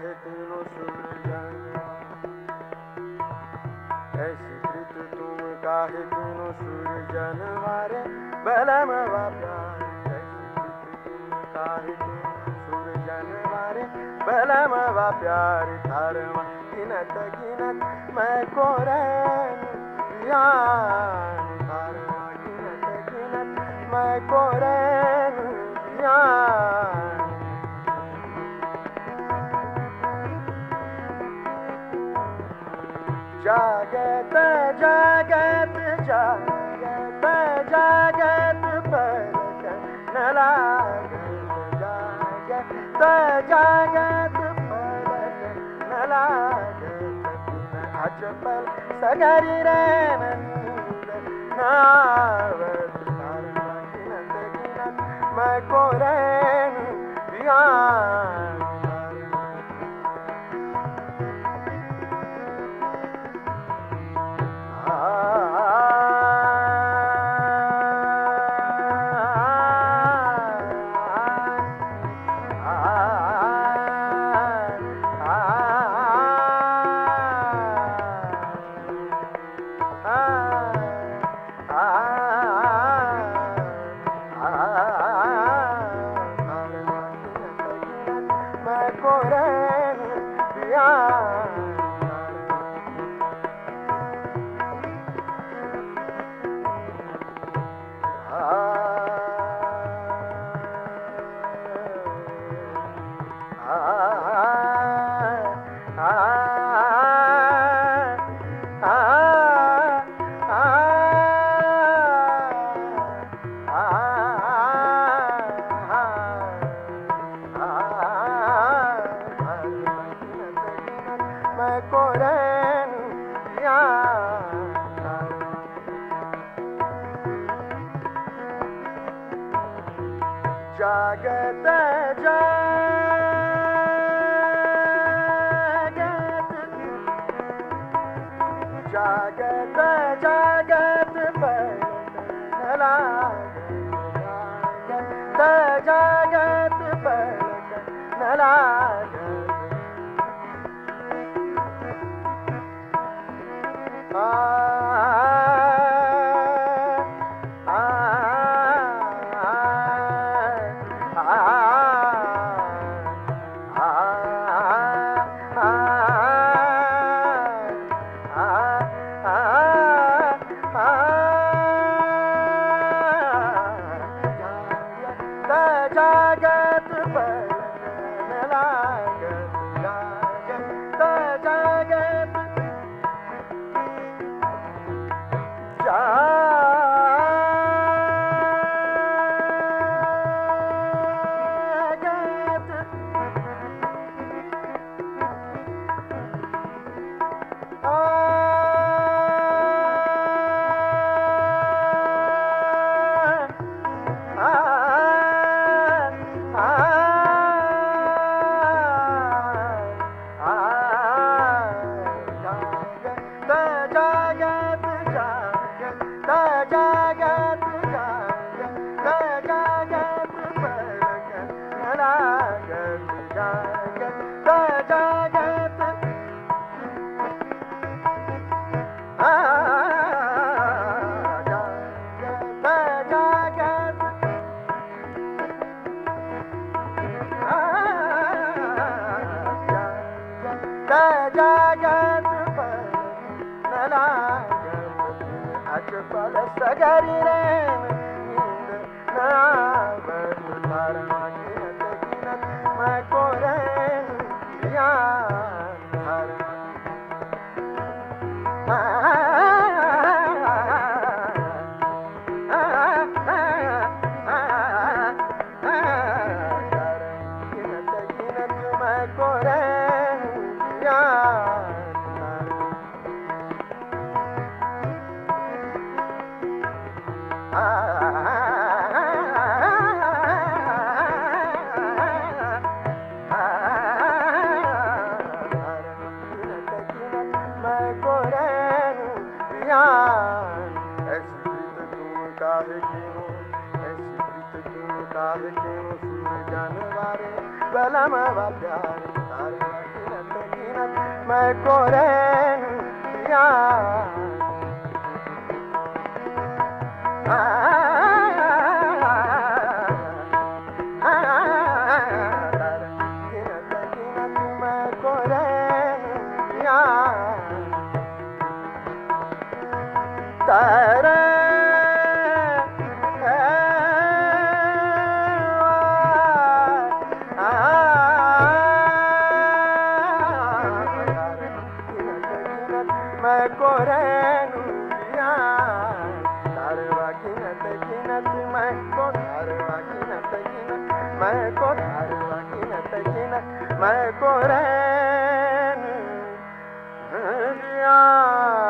काहे तीनों सूरजन, ऐसी प्रीत तुम काहे तीनों सूरजन मारे बलम वा प्यार। ऐसी प्रीत तुम काहे तीनों सूरजन मारे बलम वा प्यार। तारमा गिनत गिनत मैं कोरैन यान, तारमा गिनत गिनत मैं कोरैन यान। जागत जागत जागत जागत पलक न लागत, जागत जागत पलक न लागत। अचपल सगरी रैन नींद न आवत, तारमा गिनत गिनत मैं कोरैन यान। जागत जागत जागत जागत पलक न लागत, जागत जागत पलक न लागत। जागत पलक न लागत, जागत जागत जागत पलक न लागत, अचपल सगरी रैन नींद न आवत। तारमा गिनत गिनत मैं कोरैन यान, तारमा गिनत गिनत मैं कोरैन यान। मैं कोरैन यान। ऐसी प्रीत तुम काहे कीनो, ऐसी प्रीत तुम काहे कीनो सूरजन वारे बलम वा प्यार। तारमा मैं कोरेन यार तारे मैं कोरेनु तारवा गिनत गिनत मैं को तारवा गिनत गिनत मैं को तारवा गिनत गिनत मैं कोरेनु